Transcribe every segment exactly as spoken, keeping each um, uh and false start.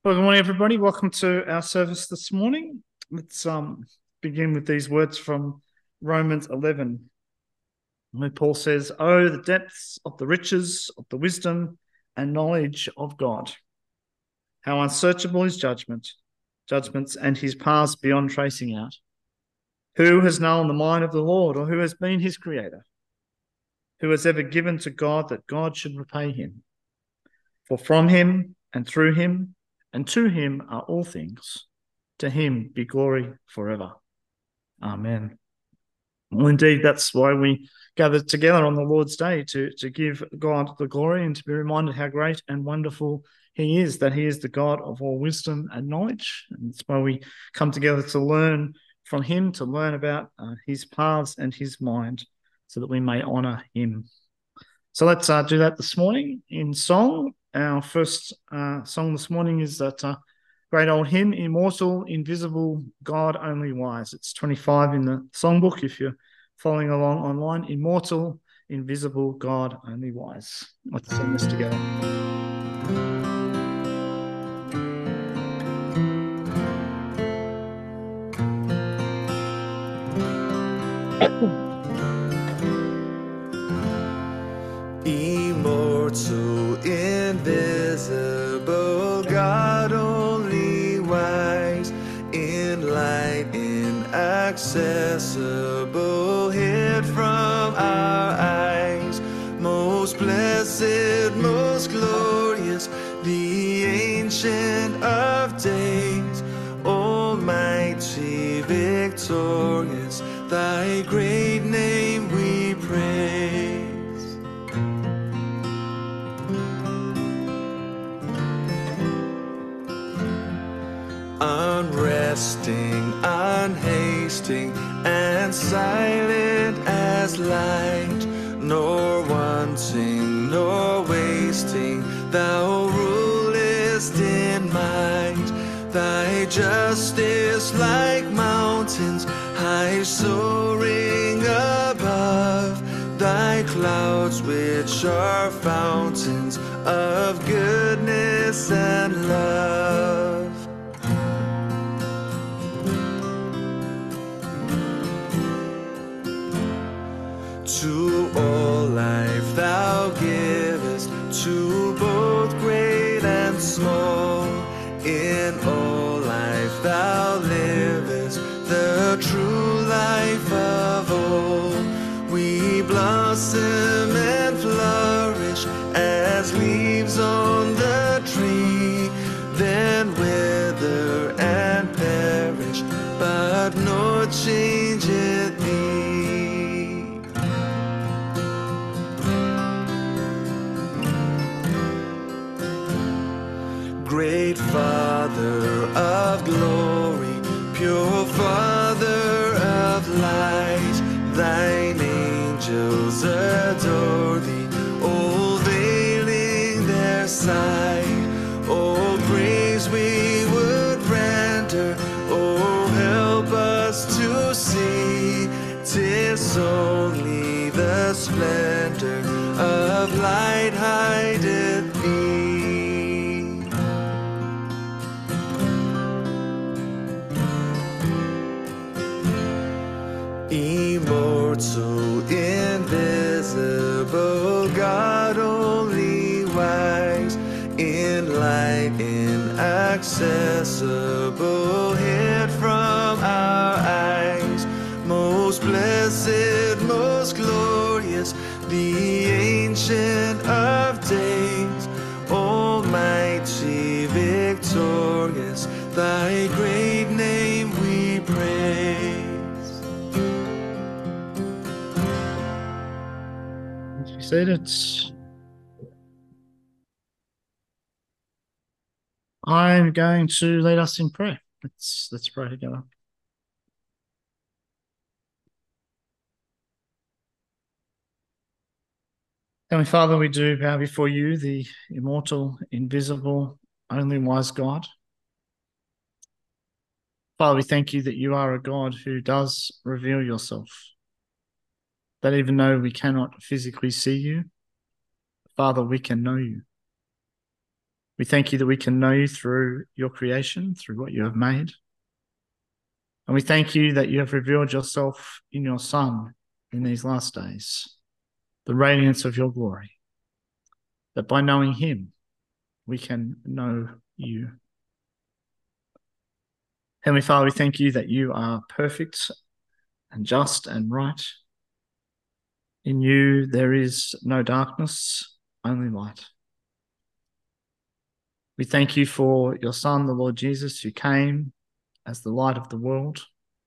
Well, good morning, everybody. Welcome to our service this morning. Let's um, begin with these words from Romans eleven, where Paul says, "Oh, the depths of the riches of the wisdom and knowledge of God! How unsearchable his judgment, judgments, and his paths beyond tracing out. Who has known the mind of the Lord, or who has been his creator? Who has ever given to God that God should repay him? For from him and through him and to him are all things. To him be glory forever. Amen." Well, indeed, that's why we gather together on the Lord's Day, to, to give God the glory and to be reminded how great and wonderful he is, that he is the God of all wisdom and knowledge. And that's why we come together to learn from him, to learn about uh, his paths and his mind, so that we may honour him. So let's uh, do that this morning in song. Our first uh, song this morning is that uh, great old hymn, "Immortal, Invisible, God Only Wise." It's twenty-five in the songbook if you're following along online. "Immortal, Invisible, God Only Wise." Let's sing this together. Immortal, invisible, God only wise, in light inaccessible, hid from our eyes, most blessed, most glorious, the Ancient of Days, almighty, victorious, thy great name we praise. Unresting, unhasting, and silent as light, nor wanting, nor wasting, thou rulest in might. Thy justice like mountains, high soaring above, thy clouds which are fountains of goodness and love. To all life thou givest, to both great and small. In all life thou livest, the true life of all. We blossom and flourish as leaves on the tree, then wither and perish, but no changeth thee. Great Father of glory, pure Father of light, thine angels adore thee, all veiling their sight. All praise we would render, oh help us to see, 'tis only the splendor of light hideth thee. Immortal, invisible, God only wise, in light inaccessible, hid from our eyes, most blessed, most glorious, the Ancient of Days, almighty, victorious, thy great name we praise. Seated. I'm going to lead us in prayer. Let's let's pray together. Heavenly Father, we do bow before you, the immortal, invisible, only wise God. Father, we thank you that you are a God who does reveal yourself. That even though we cannot physically see you, Father, we can know you. We thank you that we can know you through your creation, through what you have made. And we thank you that you have revealed yourself in your Son in these last days, the radiance of your glory, that by knowing him, we can know you. Heavenly Father, we thank you that you are perfect and just and right. In you there is no darkness, only light. We thank you for your Son, the Lord Jesus, who came as the light of the world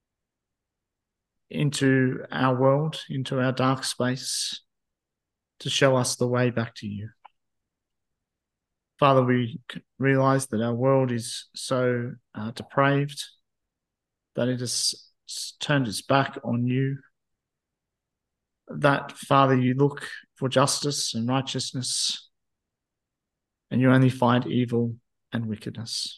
into our world, into our dark space, to show us the way back to you. Father, we realise that our world is so uh, depraved that it has turned its back on you. That, Father, you look for justice and righteousness, and you only find evil and wickedness.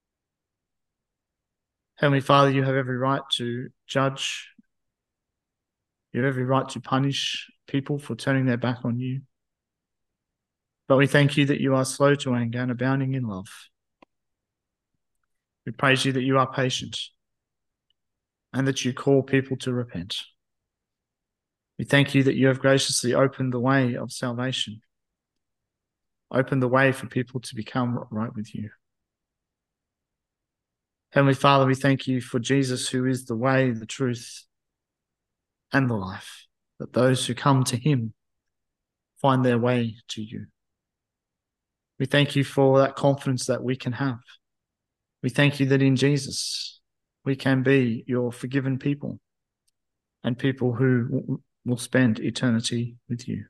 Heavenly Father, you have every right to judge. You have every right to punish people for turning their back on you. But we thank you that you are slow to anger and abounding in love. We praise you that you are patient and that you call people to repent. We thank you that you have graciously opened the way of salvation, opened the way for people to become right with you. Heavenly Father, we thank you for Jesus, who is the way, the truth, and the life, that those who come to him find their way to you. We thank you for that confidence that we can have. We thank you that in Jesus we can be your forgiven people and people who will spend eternity with you.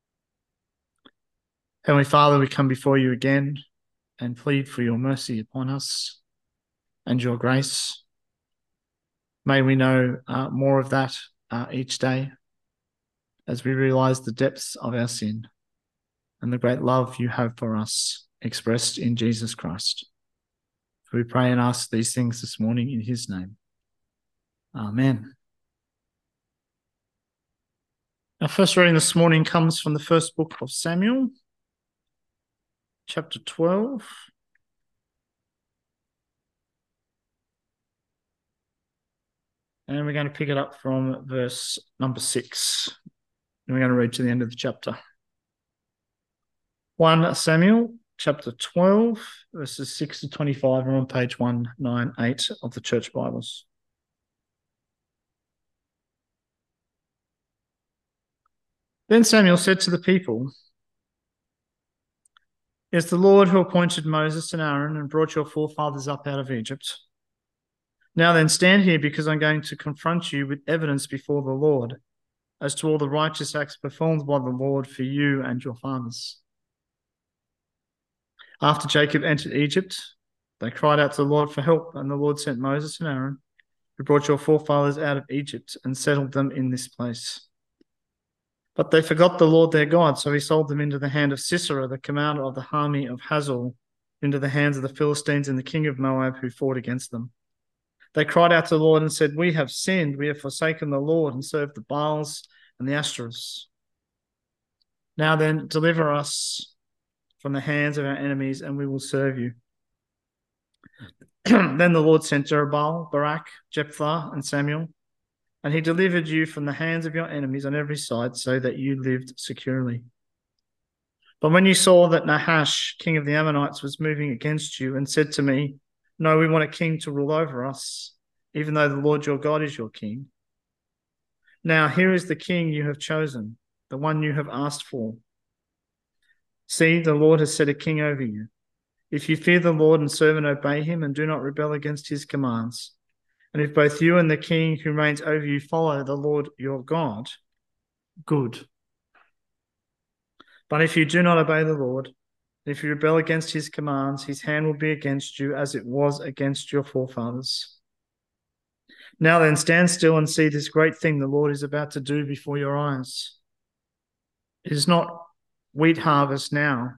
Heavenly Father, we come before you again and plead for your mercy upon us and your grace. May we know uh, more of that uh, each day as we realise the depths of our sin and the great love you have for us expressed in Jesus Christ. We pray and ask these things this morning in his name. Amen. Our first reading this morning comes from the first book of Samuel, chapter twelve. And we're going to pick it up from verse number six. And we're going to read to the end of the chapter. First Samuel, chapter twelve, verses six to twenty-five, are on page one ninety-eight of the Church Bibles. Then Samuel said to the people, "It is the Lord who appointed Moses and Aaron and brought your forefathers up out of Egypt. Now then, stand here, because I'm going to confront you with evidence before the Lord as to all the righteous acts performed by the Lord for you and your fathers. After Jacob entered Egypt, they cried out to the Lord for help, and the Lord sent Moses and Aaron, who brought your forefathers out of Egypt and settled them in this place. But they forgot the Lord their God, so he sold them into the hand of Sisera, the commander of the army of Hazor, into the hands of the Philistines and the king of Moab, who fought against them. They cried out to the Lord and said, 'We have sinned, we have forsaken the Lord and served the Baals and the Ashtoreths. Now then, deliver us from the hands of our enemies, and we will serve you.' Then the Lord sent Jerubbaal, Barak, Jephthah, and Samuel, and he delivered you from the hands of your enemies on every side, so that you lived securely. But when you saw that Nahash, king of the Ammonites, was moving against you and said to me, 'No, we want a king to rule over us, even though the Lord your God is your king. Now here is the king you have chosen, the one you have asked for. See, the Lord has set a king over you. If you fear the Lord and serve and obey him and do not rebel against his commands, and if both you and the king who reigns over you follow the Lord your God, good. But if you do not obey the Lord, if you rebel against his commands, his hand will be against you as it was against your forefathers. Now then, stand still and see this great thing the Lord is about to do before your eyes. It is not wheat harvest now.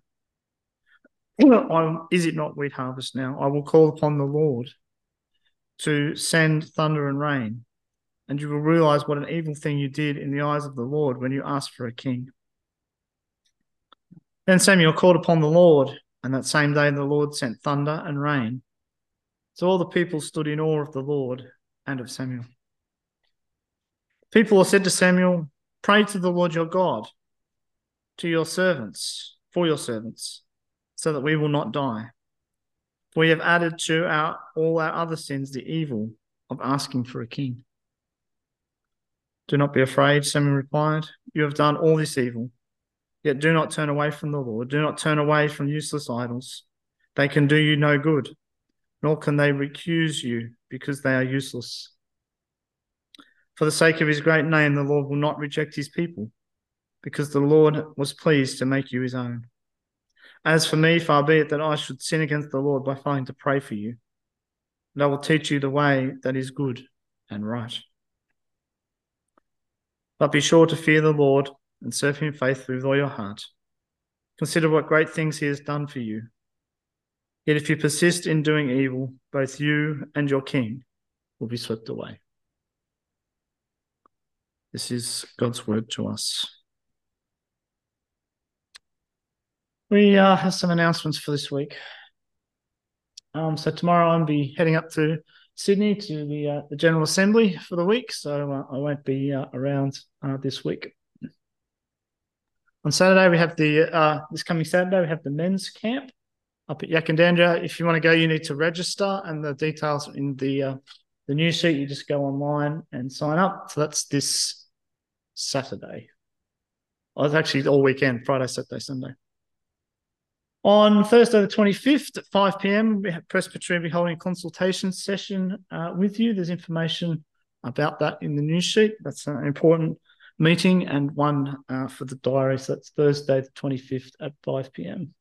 Is it not wheat harvest now? I will call upon the Lord to send thunder and rain, and you will realize what an evil thing you did in the eyes of the Lord when you asked for a king." Then Samuel called upon the Lord, And that same day the Lord sent thunder and rain. So all the people stood in awe of the Lord and of Samuel. People said to Samuel, "Pray to the Lord your God, to your servants, for your servants, so that we will not die. For we have added to our all our other sins the evil of asking for a king." "Do not be afraid," Samuel replied. "You have done all this evil. Yet do not turn away from the Lord. Do not turn away from useless idols. They can do you no good, nor can they recuse you because they are useless. For the sake of his great name, the Lord will not reject his people, because the Lord was pleased to make you his own. As for me, far be it that I should sin against the Lord by failing to pray for you. And I will teach you the way that is good and right. But be sure to fear the Lord and serve him faithfully with all your heart. Consider what great things he has done for you. Yet if you persist in doing evil, both you and your king will be swept away." This is God's word to us. We uh, have some announcements for this week. Um, so tomorrow I'll be heading up to Sydney to the uh, the General Assembly for the week, so uh, I won't be uh, around uh, this week. On Saturday we have the uh, this coming Saturday we have the men's camp up at Yakandandra. If you want to go, you need to register, and the details in the uh, the news sheet. You just go online and sign up. So that's this Saturday. Oh, it's actually all weekend: Friday, Saturday, Sunday. On Thursday the twenty-fifth at five p.m, Presbytery will be holding a consultation session uh, with you. There's information about that in the news sheet. That's an important meeting and one uh, for the diary. So that's Thursday the twenty-fifth at five p.m.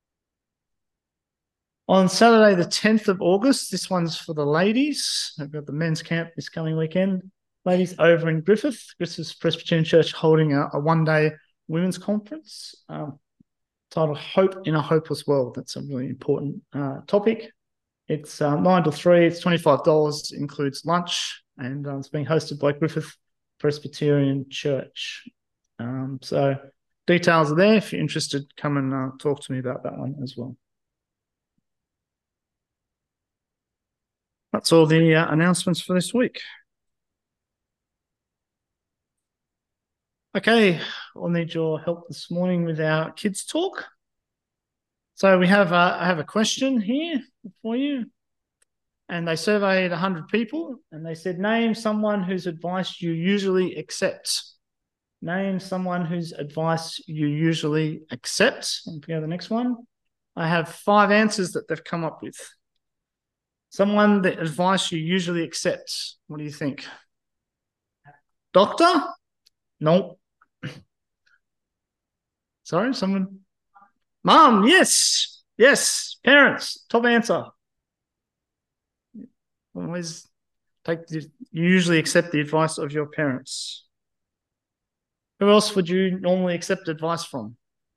On Saturday the tenth of August, this one's for the ladies. I've got the men's camp this coming weekend. Ladies over in Griffith. Griffith Presbyterian Church holding a, a one-day women's conference. Um, titled Hope in a Hopeless World. That's a really important uh, topic. It's uh, nine to three, it's twenty-five dollars, includes lunch, and uh, it's being hosted by Griffith Presbyterian Church. Um, so details are there. If you're interested, come and uh, talk to me about that one as well. That's all the uh, announcements for this week. Okay, I'll need your help this morning with our kids talk. So we have uh, I have a question here for you, and they surveyed one hundred people, and they said, name someone whose advice you usually accept. Name someone whose advice you usually accept. And go to the next one. I have five answers that they've come up with. Someone that advice you usually accept. What do you think? Doctor? Nope. Sorry, someone? Mom, yes. Yes. Parents, top answer. Always take the, you usually accept the advice of your parents. Who else would you normally accept advice from?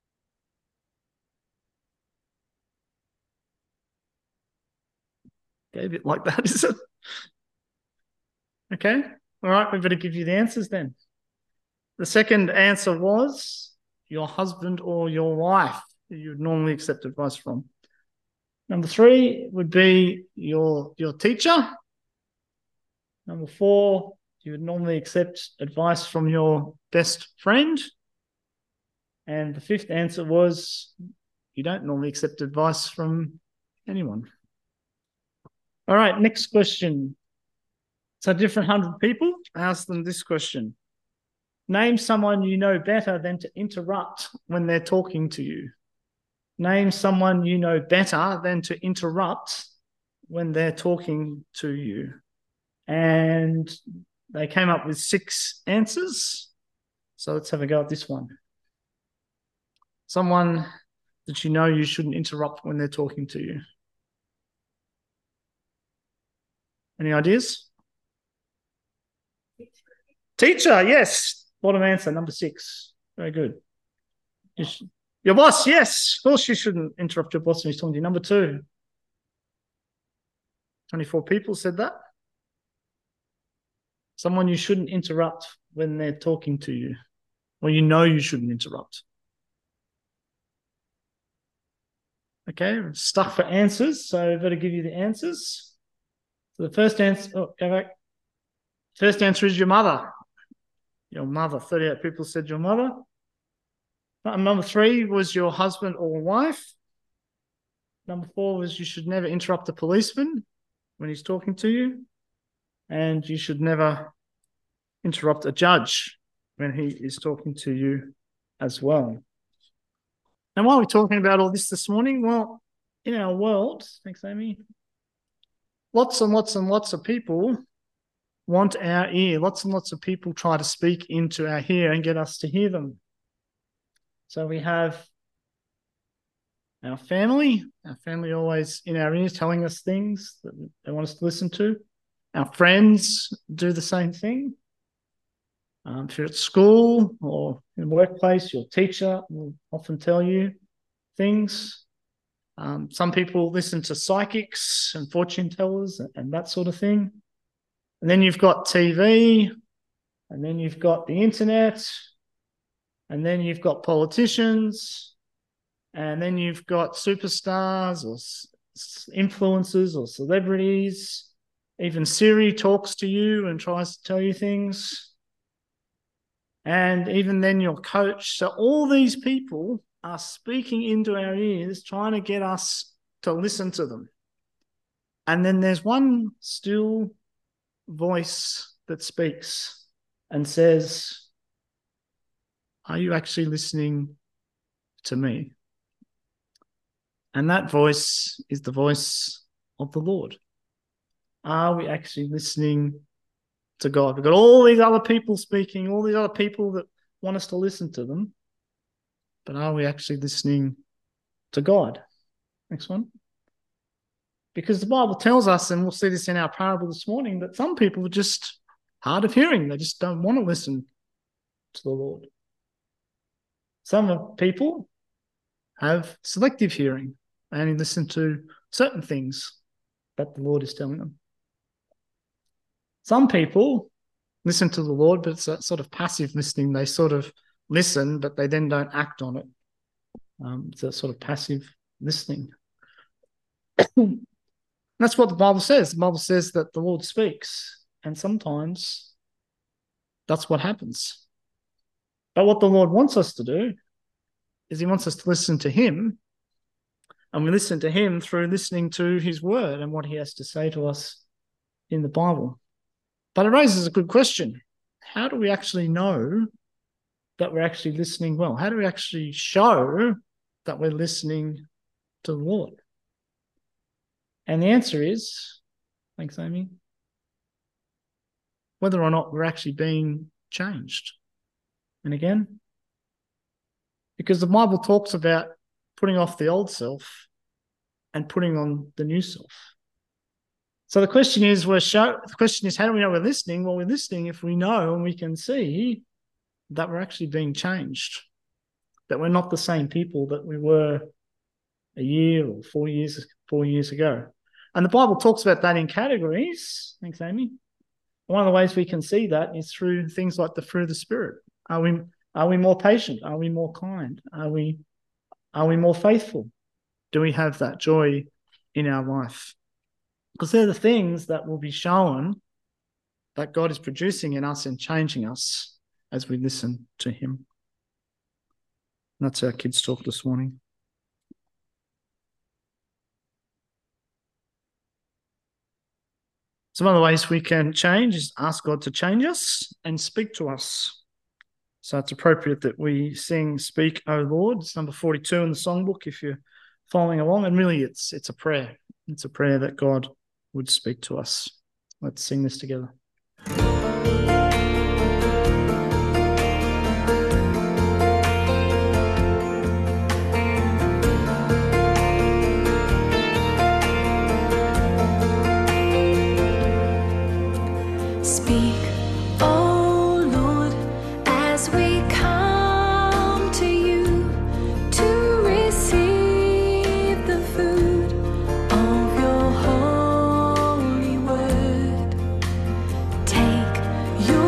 Okay, a bit like that, is it? Okay. All right, we better give you the answers then. The second answer was your husband or your wife that you would normally accept advice from. Number three would be your, your teacher. Number four, you would normally accept advice from your best friend. And the fifth answer was you don't normally accept advice from anyone. All right, next question. So different hundred people, I asked them this question. Name someone you know better than to interrupt when they're talking to you. Name someone you know better than to interrupt when they're talking to you. And they came up with six answers. So let's have a go at this one. Someone that you know you shouldn't interrupt when they're talking to you. Any ideas? Teacher, yes. Bottom answer, number six. Very good. You should, your boss, yes. Of course you shouldn't interrupt your boss when he's talking to you. Number two. twenty-four people said that. Someone you shouldn't interrupt when they're talking to you. Well, you know you shouldn't interrupt. Okay, we're stuck for answers, so I've got to give you the answers. So the first answer, oh, go back. First answer is your mother. Your mother. thirty-eight people said your mother. Number three was your husband or wife. Number four was you should never interrupt a policeman when he's talking to you. And you should never interrupt a judge when he is talking to you as well. And why are we talking about all this this morning? Well, in our world, thanks, Amy, lots and lots and lots of people want our ear. Lots and lots of people try to speak into our ear and get us to hear them. So we have our family, our family always in our ears telling us things that they want us to listen to. Our friends do the same thing. Um, if you're at school or in the workplace, your teacher will often tell you things. Um, some people listen to psychics and fortune tellers and, and that sort of thing. And then you've got T V, and then you've got the internet, and then you've got politicians, and then you've got superstars or influencers or celebrities. Even Siri talks to you and tries to tell you things. And even then your coach. So all these people are speaking into our ears, trying to get us to listen to them. And then there's one still voice that speaks and says, are you actually listening to me? And that voice is the voice of the Lord. Are we actually listening to God? We've got all these other people speaking, all these other people that want us to listen to them. But are we actually listening to God? Next one. Because the Bible tells us, and we'll see this in our parable this morning, that some people are just hard of hearing. They just don't want to listen to the Lord. Some people have selective hearing. They only listen to certain things that the Lord is telling them. Some people listen to the Lord, but it's a sort of passive listening. They sort of listen, but they then don't act on it. Um, it's a sort of passive listening. That's what the Bible says. The Bible says that the Lord speaks, and sometimes that's what happens. But what the Lord wants us to do is he wants us to listen to him, and we listen to him through listening to his word and what he has to say to us in the Bible. But it raises a good question. How do we actually know that we're actually listening well? How do we actually show that we're listening to the Lord? And the answer is, thanks, Amy, whether or not we're actually being changed. And again, because the Bible talks about putting off the old self and putting on the new self. So the question is, we're show, the question is, how do we know we're listening? Well, we're listening if we know and we can see that we're actually being changed, that we're not the same people that we were a year or four years, four years ago. And the Bible talks about that in categories. Thanks, Amy. One of the ways we can see that is through things like the fruit of the Spirit. Are we are we more patient? Are we more kind? Are we are we more faithful? Do we have that joy in our life? Because they're the things that will be shown that God is producing in us and changing us as we listen to him. And that's our kids' talk this morning. Some other ways we can change is ask God to change us and speak to us. So it's appropriate that we sing Speak, O Lord. It's number forty-two in the songbook if you're following along. And really it's it's a prayer. It's a prayer that God would speak to us. Let's sing this together. Speak, O Lord, as we come to you to receive the food of your holy word. Take your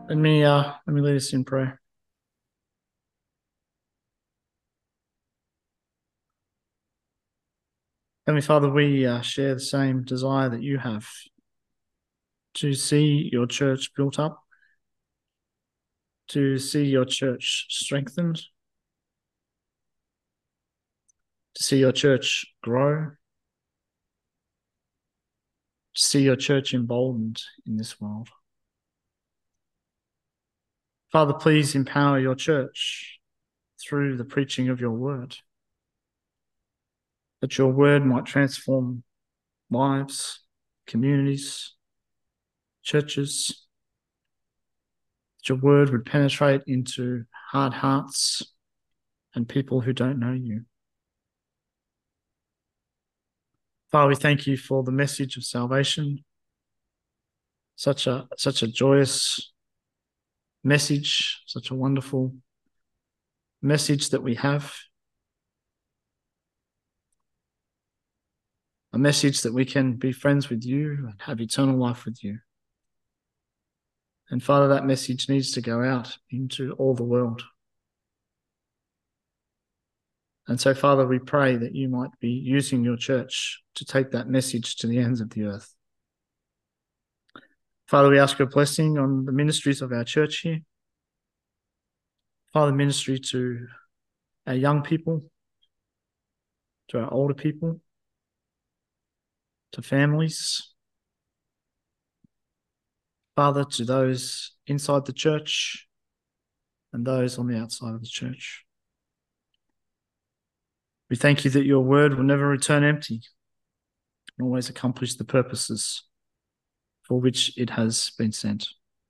Let me uh let me lead us in prayer. Heavenly Father, we uh, share the same desire that you have to see your church built up, to see your church strengthened, to see your church grow, to see your church emboldened in this world. Father, please empower your church through the preaching of your word, that your word might transform lives, communities, churches, that your word would penetrate into hard hearts and people who don't know you. Father, we thank you for the message of salvation, such a such a joyous message, such a wonderful message that we have, a message that we can be friends with you and have eternal life with you. And Father, that message needs to go out into all the world. And so, Father, we pray that you might be using your church to take that message to the ends of the earth. Father, we ask your blessing on the ministries of our church here. Father, ministry to our young people, to our older people, to families. Father, to those inside the church and those on the outside of the church. We thank you that your word will never return empty and always accomplish the purposes for which it has been sent.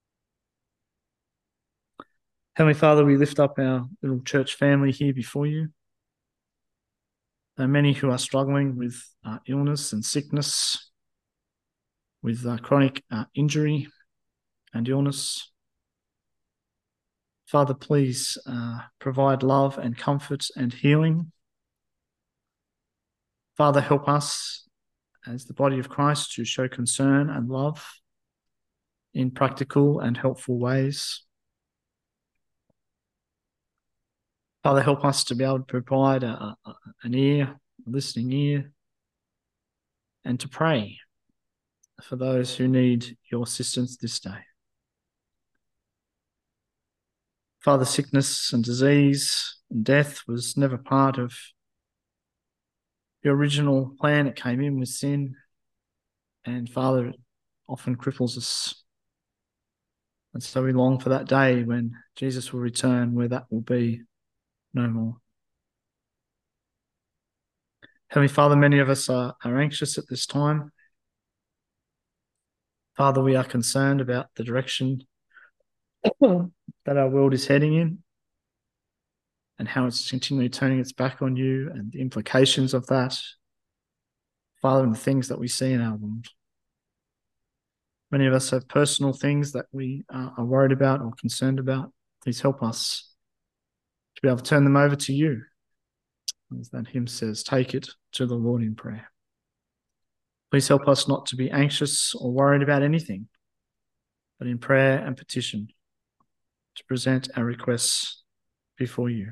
Heavenly Father, we lift up our little church family here before you. There are many who are struggling with uh, illness and sickness, with uh, chronic uh, injury and illness. Father, please uh, provide love and comfort and healing. Father, help us as the body of Christ to show concern and love in practical and helpful ways. Father, help us to be able to provide a, a, an ear, a listening ear, and to pray for those who need your assistance this day. Father, sickness and disease and death was never part of your original plan. It came in with sin, and Father, it often cripples us. And so we long for that day when Jesus will return, where that will be no more. Heavenly Father, many of us are, are anxious at this time. Father, we are concerned about the direction that our world is heading in and how it's continually turning its back on you and the implications of that. Father, and the things that we see in our world. Many of us have personal things that we uh, are worried about or concerned about. Please help us to be able to turn them over to you. As that hymn says, take it to the Lord in prayer. Please help us not to be anxious or worried about anything, but in prayer and petition to present our requests before you.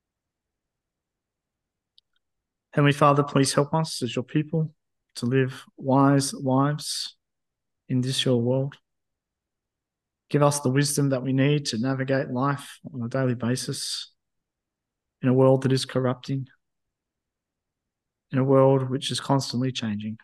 Heavenly Father, please help us as your people to live wise lives in this your world. Give us the wisdom that we need to navigate life on a daily basis in a world that is corrupting, in a world which is constantly changing.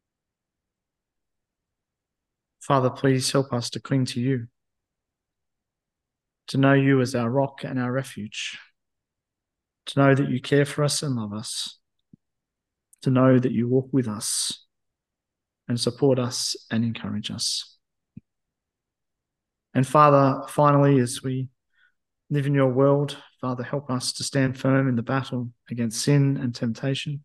Father, please help us to cling to you, to know you as our rock and our refuge, to know that you care for us and love us, to know that you walk with us and support us and encourage us. And Father, finally, as we live in your world, Father, help us to stand firm in the battle against sin and temptation.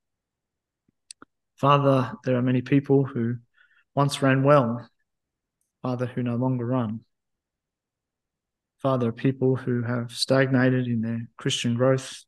Father, there are many people who once ran well, Father, who no longer run. Father, are people who have stagnated in their Christian growth.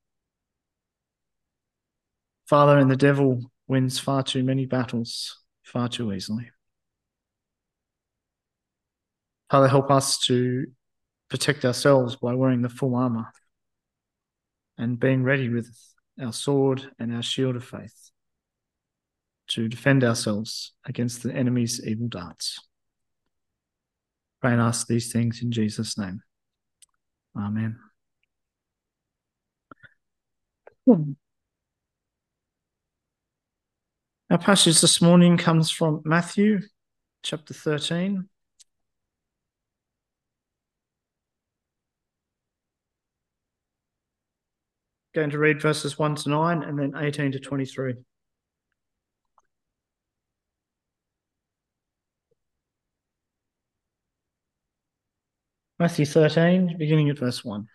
Father, and the devil wins far too many battles far too easily. Father, help us to protect ourselves by wearing the full armour and being ready with our sword and our shield of faith to defend ourselves against the enemy's evil darts. Pray and ask these things in Jesus' name. Amen. Our passage this morning comes from Matthew chapter thirteen. Going to read verses one to nine and then eighteen to twenty-three. Matthew thirteen, beginning at verse one.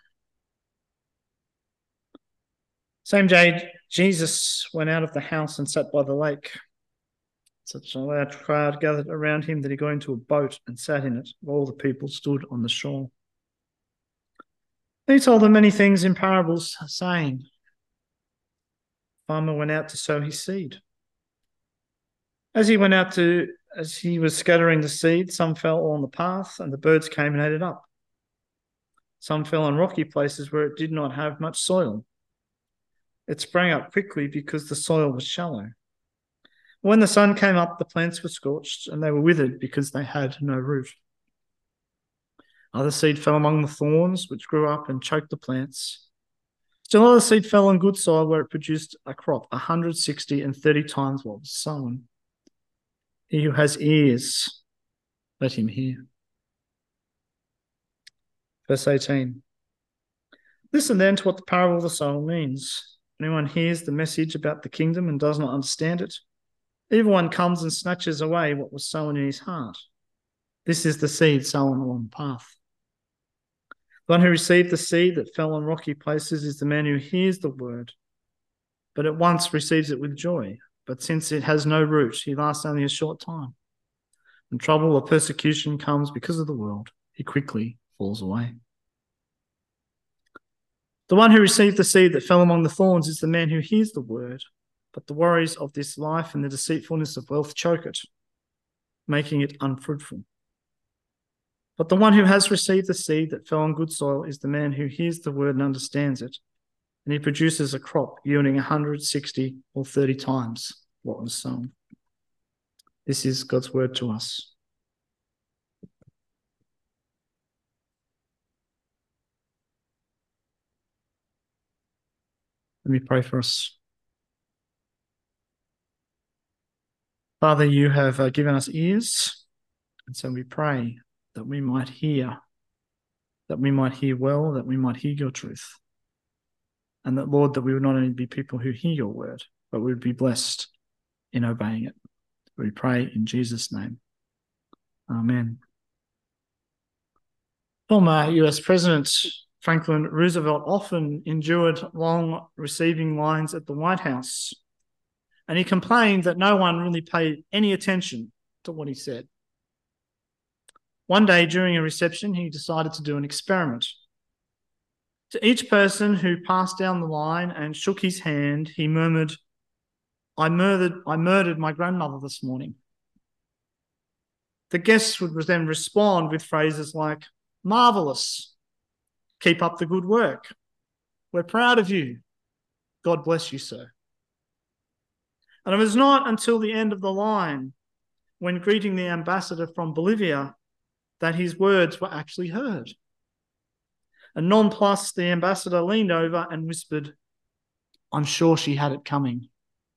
Same day, Jesus went out of the house and sat by the lake. Such a large crowd gathered around him that he got into a boat and sat in it, while all the people stood on the shore. Then he told them many things in parables, saying, "A farmer went out to sow his seed. As he went out to, as he was scattering the seed, some fell on the path, and the birds came and ate it up. Some fell on rocky places where it did not have much soil. It sprang up quickly because the soil was shallow. When the sun came up, the plants were scorched, and they were withered because they had no root. Other seed fell among the thorns, which grew up and choked the plants. Still other seed fell on good soil, where it produced a crop, a hundred sixty and thirty times what was sown. He who has ears, let him hear." Verse eighteen. Listen then to what the parable of the sower means. Anyone hears the message about the kingdom and does not understand it, evil one comes and snatches away what was sown in his heart. This is the seed sown along the path. The one who received the seed that fell on rocky places is the man who hears the word, but at once receives it with joy. But since it has no root, he lasts only a short time. When trouble or persecution comes because of the world, he quickly falls away. The one who received the seed that fell among the thorns is the man who hears the word, but the worries of this life and the deceitfulness of wealth choke it, making it unfruitful. But the one who has received the seed that fell on good soil is the man who hears the word and understands it, and he produces a crop yielding a hundred, sixty, or thirty times what was sown. This is God's word to us. Let me pray for us. Father, you have uh, given us ears, and so we pray that we might hear, that we might hear well, that we might hear your truth. And that, Lord, that we would not only be people who hear your word, but we would be blessed in obeying it. We pray in Jesus' name. Amen. Former U S President Franklin Roosevelt often endured long receiving lines at the White House, and he complained that no one really paid any attention to what he said. One day during a reception, he decided to do an experiment. To each person who passed down the line and shook his hand, he murmured, I murdered, I murdered my grandmother this morning. The guests would then respond with phrases like, marvellous, keep up the good work, we're proud of you, God bless you, sir. And it was not until the end of the line, when greeting the ambassador from Bolivia, that his words were actually heard. And nonplussed, the ambassador leaned over and whispered, I'm sure she had it coming.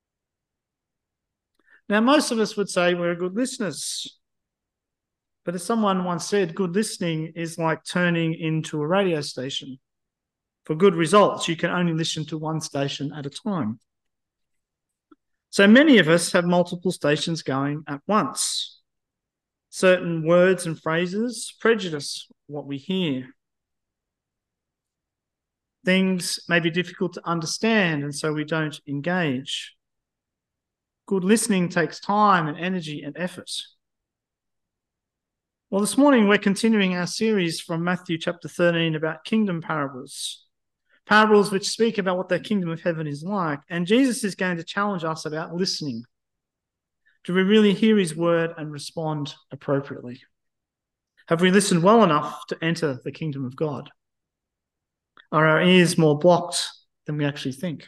Now, most of us would say we're good listeners. But as someone once said, good listening is like turning into a radio station. For good results, you can only listen to one station at a time. So many of us have multiple stations going at once. Certain words and phrases prejudice what we hear. Things may be difficult to understand, and so we don't engage. Good listening takes time and energy and effort. Well, this morning we're continuing our series from Matthew chapter thirteen about kingdom parables. Parables which speak about what the kingdom of heaven is like. And Jesus is going to challenge us about listening. Do we really hear his word and respond appropriately? Have we listened well enough to enter the kingdom of God? Are our ears more blocked than we actually think?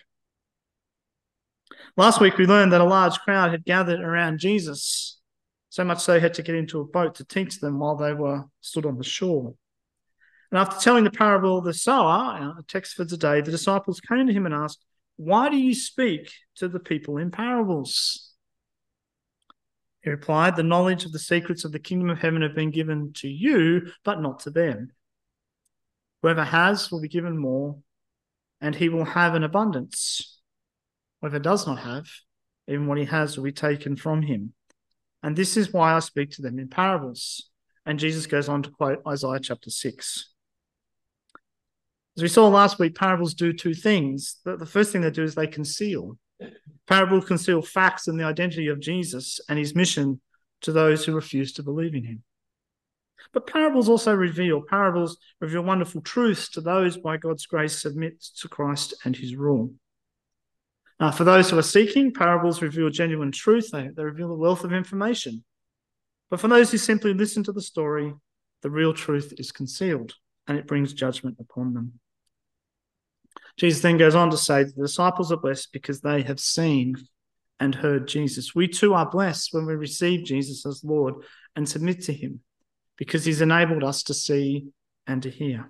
Last week we learned that a large crowd had gathered around Jesus, so much so he had to get into a boat to teach them while they were stood on the shore. And after telling the parable of the sower, a text for today, the disciples came to him and asked, "Why do you speak to the people in parables?" He replied, "The knowledge of the secrets of the kingdom of heaven have been given to you, but not to them. Whoever has will be given more, and he will have an abundance. Whoever does not have, even what he has will be taken from him. And this is why I speak to them in parables." And Jesus goes on to quote Isaiah chapter six. As we saw last week, parables do two things. The first thing they do is they conceal. Parables conceal facts and the identity of Jesus and his mission to those who refuse to believe in him. But parables also reveal. Parables reveal wonderful truths to those by God's grace submit to Christ and his rule. Uh, for those who are seeking, parables reveal genuine truth. They, they reveal a wealth of information. But for those who simply listen to the story, the real truth is concealed, and it brings judgment upon them. Jesus then goes on to say that the disciples are blessed because they have seen and heard Jesus. We too are blessed when we receive Jesus as Lord and submit to him, because he's enabled us to see and to hear.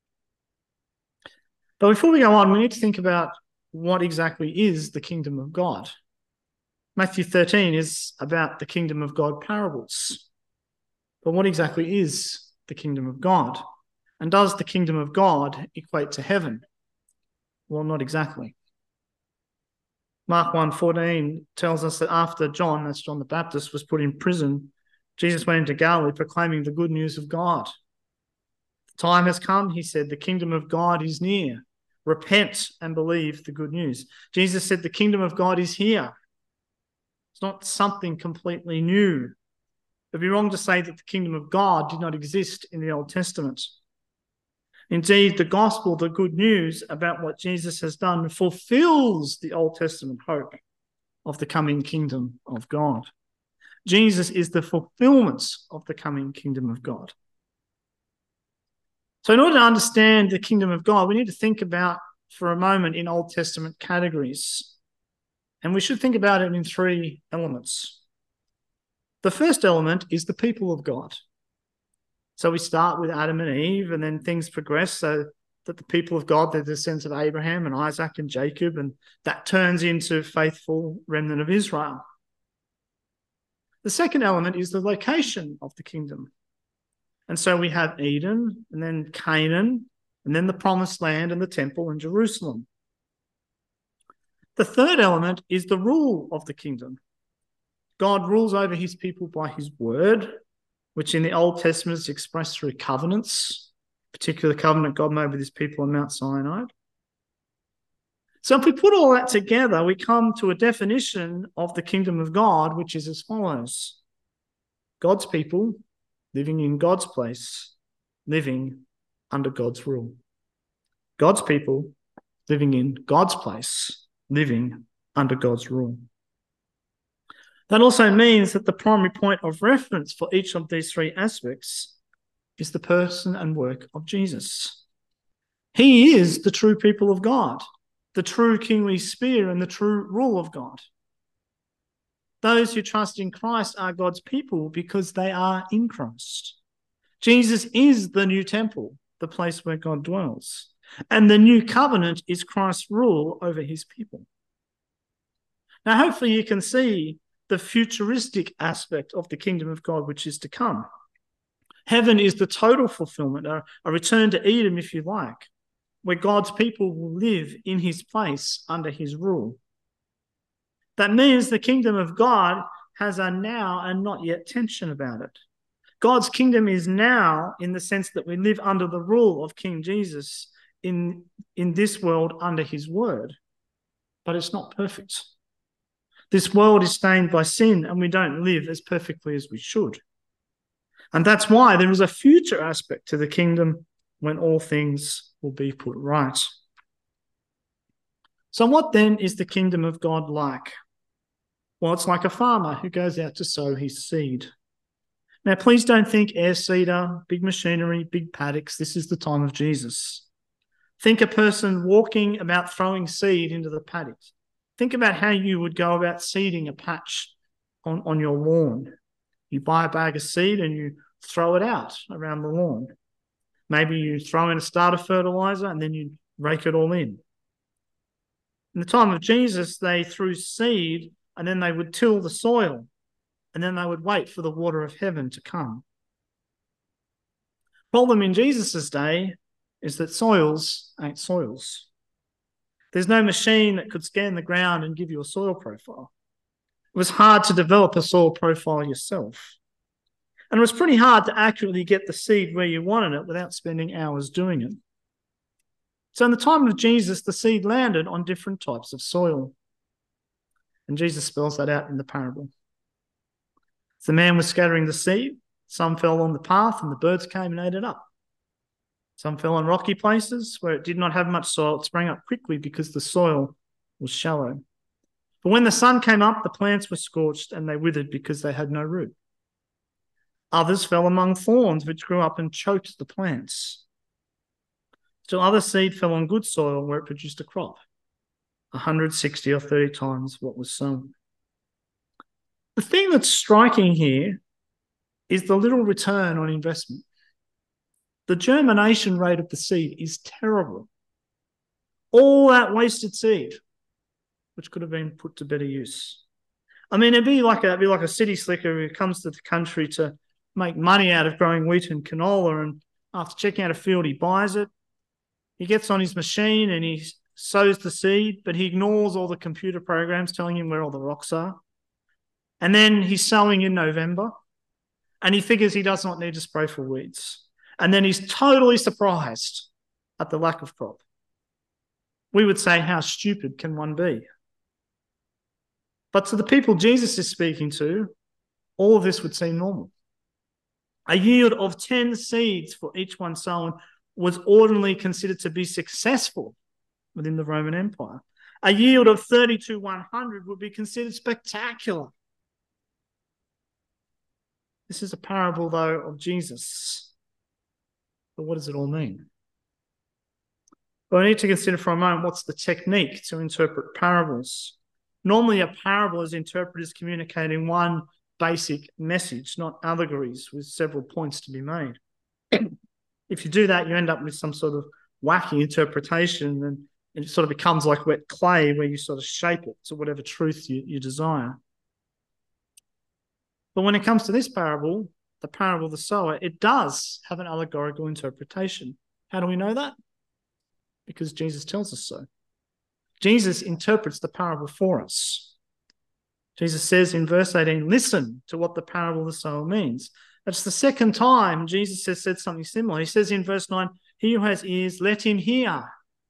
But before we go on, we need to think about what exactly is the kingdom of God. Matthew thirteen is about the kingdom of God parables. But what exactly is the kingdom of God? And does the kingdom of God equate to heaven? Well, not exactly. Mark one fourteen tells us that after John, that's John the Baptist, was put in prison, Jesus went into Galilee proclaiming the good news of God. The time has come, he said, the kingdom of God is near. Repent and believe the good news. Jesus said the kingdom of God is here. It's not something completely new. It would be wrong to say that the kingdom of God did not exist in the Old Testament. Indeed, the gospel, the good news about what Jesus has done, fulfills the Old Testament hope of the coming kingdom of God. Jesus is the fulfillment of the coming kingdom of God. So in order to understand the kingdom of God, we need to think about, for a moment, in Old Testament categories. And we should think about it in three elements. The first element is the people of God. So we start with Adam and Eve, and then things progress so that the people of God, they're the descendants of Abraham and Isaac and Jacob, and that turns into faithful remnant of Israel. The second element is the location of the kingdom. And so we have Eden, and then Canaan, and then the promised land and the temple in Jerusalem. The third element is the rule of the kingdom. God rules over his people by his word, which in the Old Testament is expressed through covenants, particular covenant God made with his people on Mount Sinai. So if we put all that together, we come to a definition of the kingdom of God, which is as follows: God's people living in God's place, living under God's rule. God's people living in God's place, living under God's rule. That also means that the primary point of reference for each of these three aspects is the person and work of Jesus. He is the true people of God, the true kingly sphere and the true rule of God. Those who trust in Christ are God's people because they are in Christ. Jesus is the new temple, the place where God dwells. And the new covenant is Christ's rule over his people. Now, hopefully you can see the futuristic aspect of the kingdom of God which is to come. Heaven is the total fulfillment, a, a return to Eden, if you like, where God's people will live in his place under his rule. That means the kingdom of God has a now and not yet tension about it. God's kingdom is now in the sense that we live under the rule of King Jesus in, in this world under his word, but it's not perfect. This world is stained by sin and we don't live as perfectly as we should. And that's why there is a future aspect to the kingdom when all things will be put right. So what then is the kingdom of God like? Well, it's like a farmer who goes out to sow his seed. Now, please don't think air seeder, big machinery, big paddocks. This is the time of Jesus. Think a person walking about throwing seed into the paddock. Think about how you would go about seeding a patch on, on your lawn. You buy a bag of seed and you throw it out around the lawn. Maybe you throw in a starter fertilizer and then you rake it all in. In the time of Jesus, they threw seed and then they would till the soil and then they would wait for the water of heaven to come. Problem in Jesus' day is that soils ain't soils. There's no machine that could scan the ground and give you a soil profile. It was hard to develop a soil profile yourself. And it was pretty hard to accurately get the seed where you wanted it without spending hours doing it. So in the time of Jesus, the seed landed on different types of soil. And Jesus spells that out in the parable. As the man was scattering the seed, some fell on the path and the birds came and ate it up. Some fell on rocky places where it did not have much soil. It sprang up quickly because the soil was shallow. But when the sun came up, the plants were scorched and they withered because they had no root. Others fell among thorns, which grew up and choked the plants. Still other seed fell on good soil where it produced a crop, one hundred sixty or thirty times what was sown. The thing that's striking here is the little return on investment. The germination rate of the seed is terrible. All that wasted seed, which could have been put to better use. I mean, it'd be like a, it'd be like a city slicker who comes to the country to make money out of growing wheat and canola, and after checking out a field, he buys it. He gets on his machine and he sows the seed, but he ignores all the computer programs telling him where all the rocks are. And then he's sowing in November, and he figures he does not need to spray for weeds. And then he's totally surprised at the lack of crop. We would say, how stupid can one be? But to the people Jesus is speaking to, all of this would seem normal. A yield of ten seeds for each one sown was ordinarily considered to be successful within the Roman Empire. A yield of thirty to one hundred would be considered spectacular. This is a parable, though, of Jesus. But what does it all mean? Well, we need to consider for a moment what's the technique to interpret parables. Normally, a parable is interpreted as communicating one basic message, not allegories with several points to be made. If you do that, you end up with some sort of wacky interpretation, and it sort of becomes like wet clay where you sort of shape it to whatever truth you, you desire. But when it comes to this parable, the parable of the sower, it does have an allegorical interpretation. How do we know that? Because Jesus tells us so. Jesus interprets the parable for us. Jesus says in verse eighteen, listen to what the parable of the sower means. That's the second time Jesus has said something similar. He says in verse nine, he who has ears, let him hear.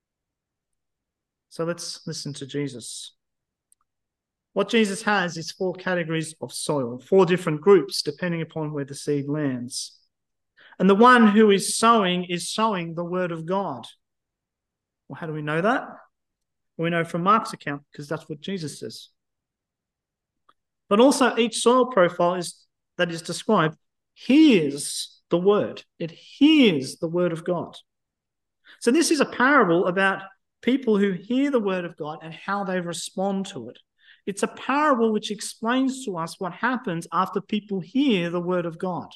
So let's listen to Jesus. What Jesus has is four categories of soil, four different groups depending upon where the seed lands. And the one who is sowing is sowing the word of God. Well, how do we know that? Well, we know from Mark's account because that's what Jesus says. But also each soil profile is that is described hears the word. It hears the word of God. So this is a parable about people who hear the word of God and how they respond to it. It's a parable which explains to us what happens after people hear the word of God.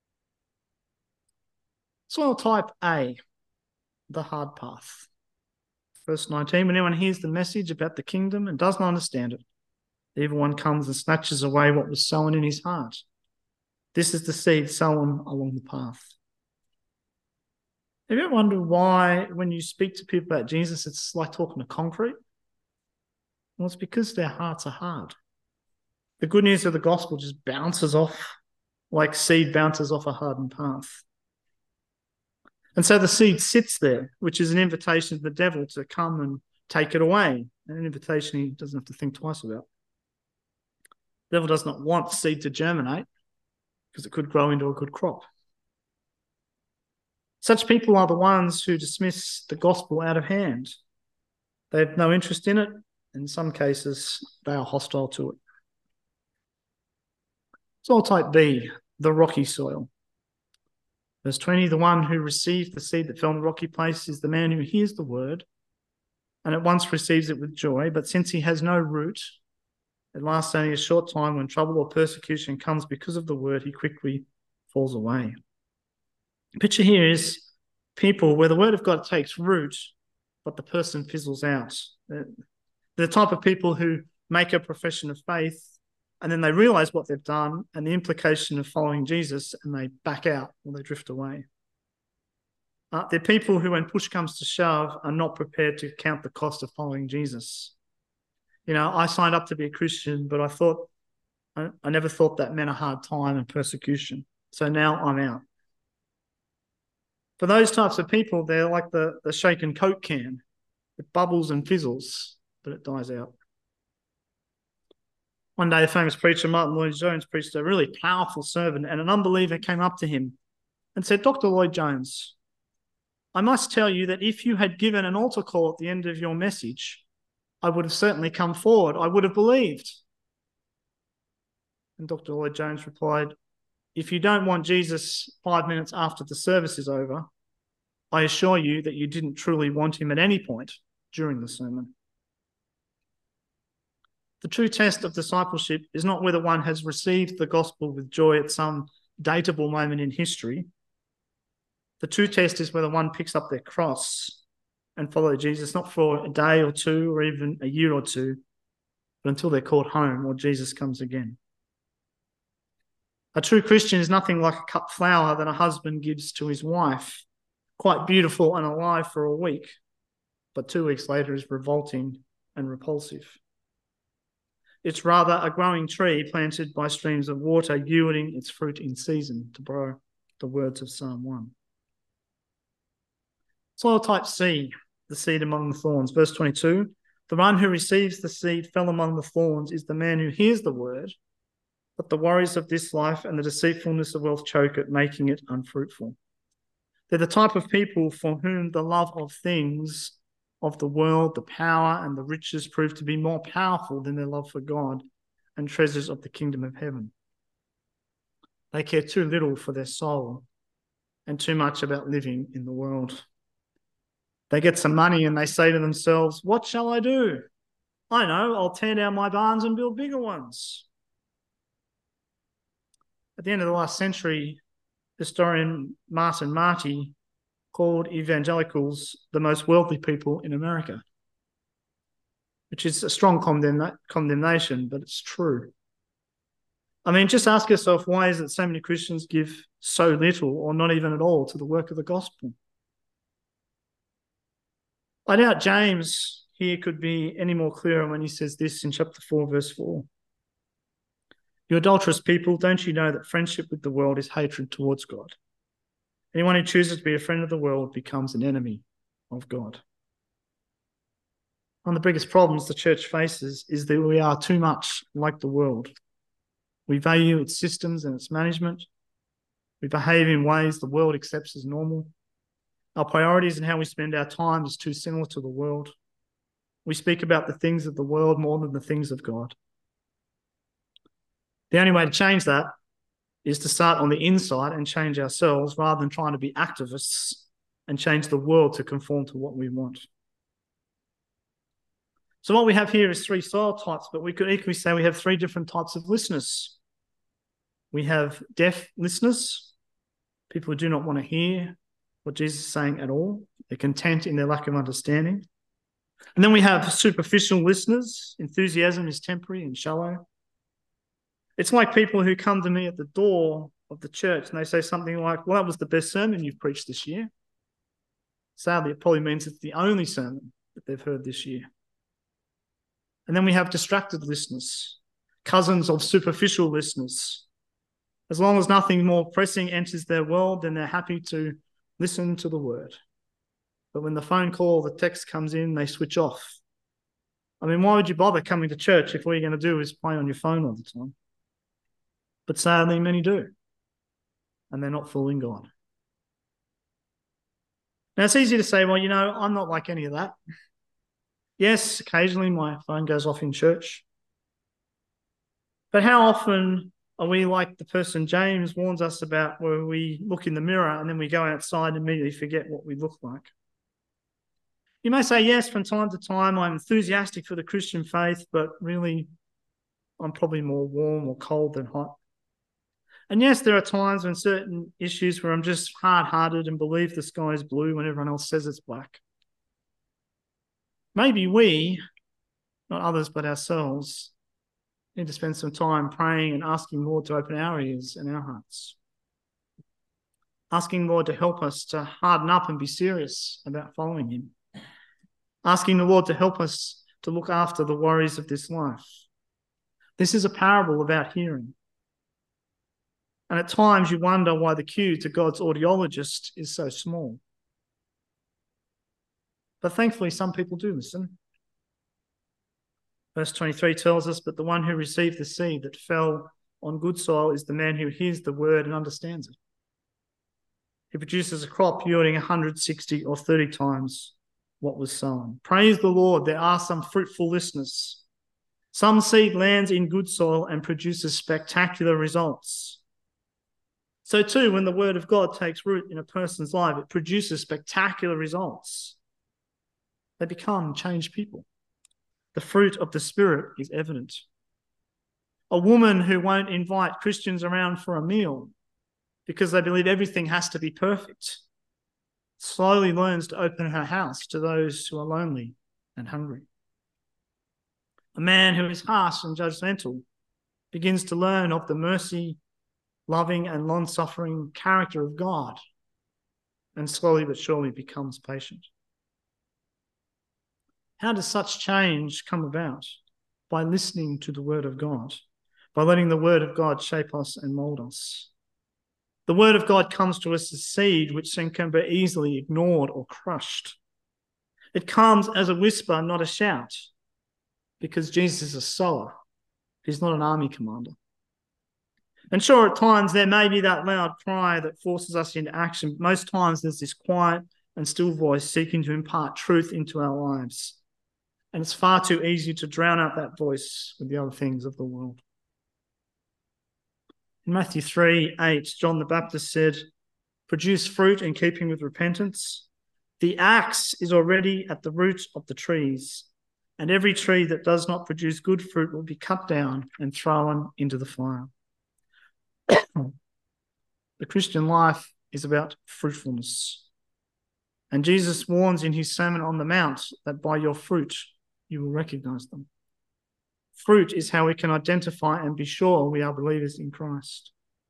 Soil type A, the hard path. Verse nineteen, when anyone hears the message about the kingdom and does not understand it, the evil one comes and snatches away what was sown in his heart. This is the seed sown along the path. Have you ever wondered why, when you speak to people about Jesus, it's like talking to concrete? Well, it's because their hearts are hard. The good news of the gospel just bounces off like seed bounces off a hardened path. And so the seed sits there, which is an invitation to the devil to come and take it away, an invitation he doesn't have to think twice about. The devil does not want seed to germinate because it could grow into a good crop. Such people are the ones who dismiss the gospel out of hand. They have no interest in it. In some cases, they are hostile to it. Soil type B, the rocky soil. Verse twenty, the one who received the seed that fell in the rocky place is the man who hears the word and at once receives it with joy, but since he has no root, it lasts only a short time. When trouble or persecution comes because of the word, he quickly falls away. The picture here is people where the word of God takes root, but the person fizzles out. They're the type of people who make a profession of faith and then they realize what they've done and the implication of following Jesus, and they back out or they drift away. Uh, they're people who, when push comes to shove, are not prepared to count the cost of following Jesus. You know, I signed up to be a Christian, but I thought, I, I never thought that meant a hard time and persecution. So now I'm out. For those types of people, they're like the, the shaken Coke can. It bubbles and fizzles, but it dies out. One day, a famous preacher, Martin Lloyd-Jones, preached a really powerful sermon, and an unbeliever came up to him and said, Doctor Lloyd-Jones, I must tell you that if you had given an altar call at the end of your message, I would have certainly come forward. I would have believed. And Doctor Lloyd-Jones replied, if you don't want Jesus five minutes after the service is over, I assure you that you didn't truly want him at any point during the sermon. The true test of discipleship is not whether one has received the gospel with joy at some dateable moment in history. The true test is whether one picks up their cross and follow Jesus, not for a day or two or even a year or two, but until they're called home or Jesus comes again. A true Christian is nothing like a cut flower that a husband gives to his wife, quite beautiful and alive for a week, but two weeks later is revolting and repulsive. It's rather a growing tree planted by streams of water, yielding its fruit in season, to borrow the words of Psalm one. Soil type C, the seed among the thorns. Verse twenty-two, the one who receives the seed fell among the thorns is the man who hears the word, but the worries of this life and the deceitfulness of wealth choke it, making it unfruitful. They're the type of people for whom the love of things, of the world, the power and the riches prove to be more powerful than their love for God and treasures of the kingdom of heaven. They care too little for their soul and too much about living in the world. They get some money and they say to themselves, what shall I do? I know, I'll tear down my barns and build bigger ones. At the end of the last century, historian Martin Marty called evangelicals the most wealthy people in America, which is a strong condemn- condemnation, but it's true. I mean, just ask yourself, why is it so many Christians give so little or not even at all to the work of the gospel? I doubt James here could be any more clearer when he says this in chapter four, verse four. You adulterous people, don't you know that friendship with the world is hatred towards God? Anyone who chooses to be a friend of the world becomes an enemy of God. One of the biggest problems the church faces is that we are too much like the world. We value its systems and its management. We behave in ways the world accepts as normal. Our priorities and how we spend our time is too similar to the world. We speak about the things of the world more than the things of God. The only way to change that is to start on the inside and change ourselves rather than trying to be activists and change the world to conform to what we want. So what we have here is three soil types, but we could equally say we have three different types of listeners. We have deaf listeners, people who do not want to hear what Jesus is saying at all. They're content in their lack of understanding. And then we have superficial listeners. Enthusiasm is temporary and shallow. It's like people who come to me at the door of the church and they say something like, well, that was the best sermon you've preached this year. Sadly, it probably means it's the only sermon that they've heard this year. And then we have distracted listeners, cousins of superficial listeners. As long as nothing more pressing enters their world, then they're happy to listen to the word. But when the phone call, the text comes in, they switch off. I mean, why would you bother coming to church if all you're going to do is play on your phone all the time? But sadly, many do. And they're not fooling God. Now, it's easy to say, well, you know, I'm not like any of that. Yes, occasionally my phone goes off in church. But how often Are we like the person James warns us about, where we look in the mirror and then we go outside and immediately forget what we look like? You may say, yes, from time to time I'm enthusiastic for the Christian faith, but really I'm probably more warm or cold than hot. And yes, there are times when certain issues where I'm just hard-hearted and believe the sky is blue when everyone else says it's black. Maybe we, not others but ourselves, need to spend some time praying and asking Lord to open our ears and our hearts. Asking Lord to help us to harden up and be serious about following him. Asking the Lord to help us to look after the worries of this life. This is a parable about hearing. And at times you wonder why the queue to God's audiologist is so small. But thankfully, some people do listen. Verse twenty-three tells us, but the one who received the seed that fell on good soil is the man who hears the word and understands it. He produces a crop yielding one hundred sixty or thirty times what was sown. Praise the Lord, there are some fruitful listeners. Some seed lands in good soil and produces spectacular results. So too, when the word of God takes root in a person's life, it produces spectacular results. They become changed people. The fruit of the Spirit is evident. A woman who won't invite Christians around for a meal because they believe everything has to be perfect slowly learns to open her house to those who are lonely and hungry. A man who is harsh and judgmental begins to learn of the mercy, loving and long-suffering character of God, and slowly but surely becomes patient. How does such change come about? By listening to the word of God, by letting the word of God shape us and mould us. The word of God comes to us as seed, which then can be easily ignored or crushed. It comes as a whisper, not a shout, because Jesus is a sower. He's not an army commander. And sure, at times there may be that loud cry that forces us into action. But most times there's this quiet and still voice seeking to impart truth into our lives. And it's far too easy to drown out that voice with the other things of the world. In Matthew three eight, John the Baptist said, "Produce fruit in keeping with repentance. The axe is already at the root of the trees, and every tree that does not produce good fruit will be cut down and thrown into the fire." The Christian life is about fruitfulness. And Jesus warns in his Sermon on the Mount that by your fruit you will recognize them. Fruit is how we can identify and be sure we are believers in Christ.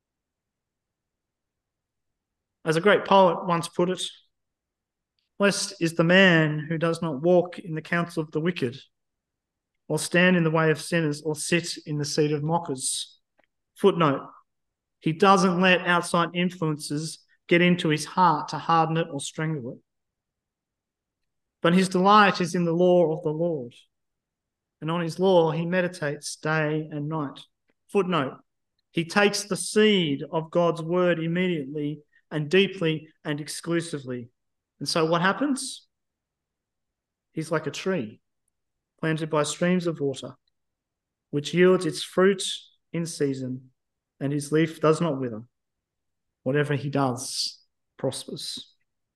As a great poet once put it, blessed is the man who does not walk in the counsel of the wicked, or stand in the way of sinners, or sit in the seat of mockers. Footnote, he doesn't let outside influences get into his heart to harden it or strangle it. But his delight is in the law of the Lord, and on his law he meditates day and night. Footnote, he takes the seed of God's word immediately and deeply and exclusively. And so what happens? He's like a tree planted by streams of water, which yields its fruit in season, and his leaf does not wither. Whatever he does prospers.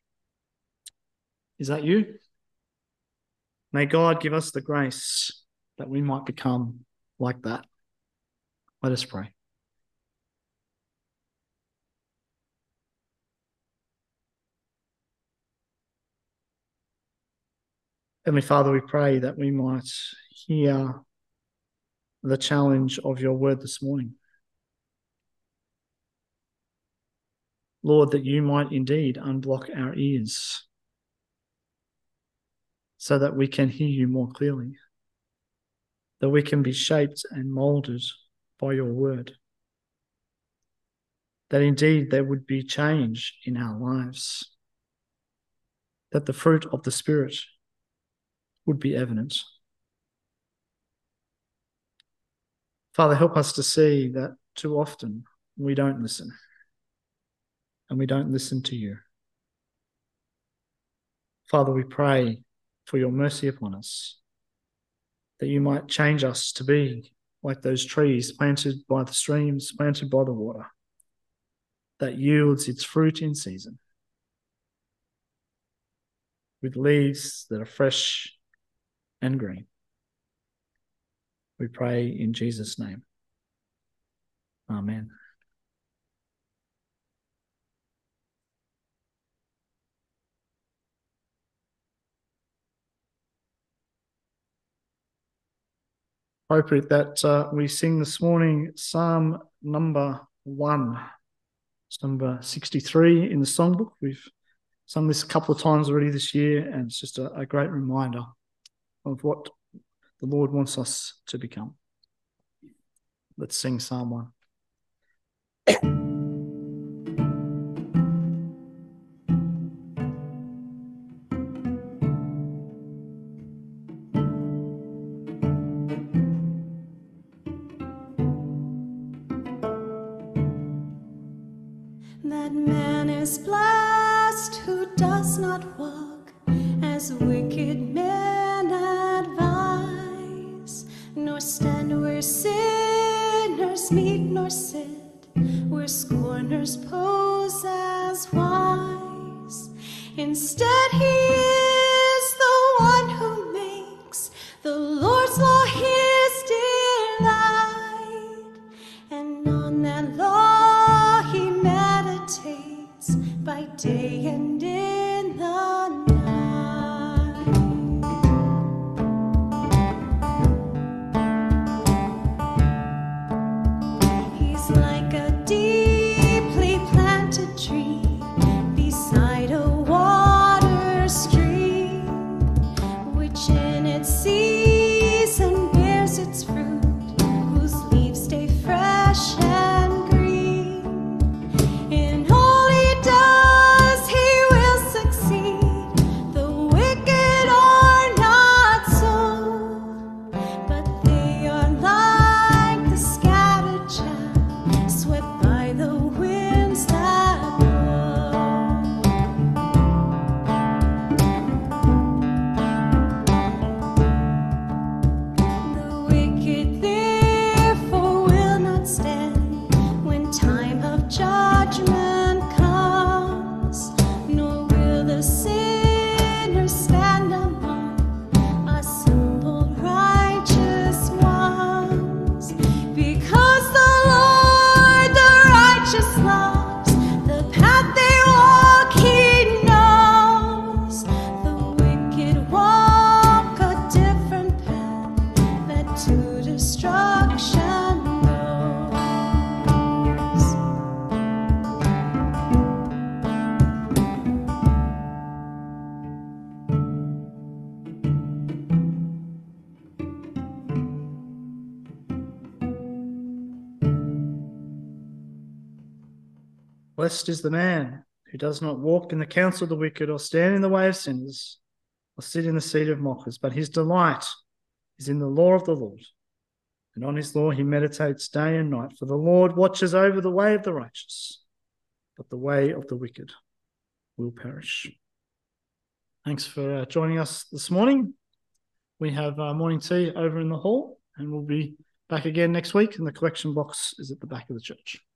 Is that you? May God give us the grace that we might become like that. Let us pray. Heavenly Father, we pray that we might hear the challenge of your word this morning. Lord, that you might indeed unblock our ears so that we can hear you more clearly, that we can be shaped and moulded by your word, that indeed there would be change in our lives, that the fruit of the Spirit would be evident. Father, help us to see that too often we don't listen, and we don't listen to you. Father, we pray for your mercy upon us, that you might change us to be like those trees planted by the streams, planted by the water, that yields its fruit in season, with leaves that are fresh and green. We pray in Jesus' name. Amen. Appropriate that uh, we sing this morning Psalm number one. It's number sixty-three in the songbook. We've sung this a couple of times already this year, and it's just a, a great reminder of what the Lord wants us to become. Let's sing Psalm one. That man is blessed who does not walk as wicked men advise, nor stand where sinners meet, nor sit where scorners pose as wise. Instead, he is the one who makes the Lord's law his delight, and on that law he meditates by day and in the night. He's like a deeply planted tree beside a water stream, which in its season bears its fruit, whose leaves stay fresh and green. In all he does, he will succeed. The wicked are not so, but they are like the scattered chaff swept by the winds that blow. The wicked therefore will not stand when time of judgment comes, nor will the sinners stand among assembled righteous ones. Because the Lord, the righteous, loves the path they walk, he knows. The wicked walk a different path that to destruction goes. Blessed is the man who does not walk in the counsel of the wicked, or stand in the way of sinners, or sit in the seat of mockers, but his delight is in the law of the Lord, and on his law he meditates day and night. For the Lord watches over the way of the righteous, but the way of the wicked will perish. Thanks for uh, joining us this morning. We have uh, morning tea over in the hall, and we'll be back again next week, and the collection box is at the back of the church.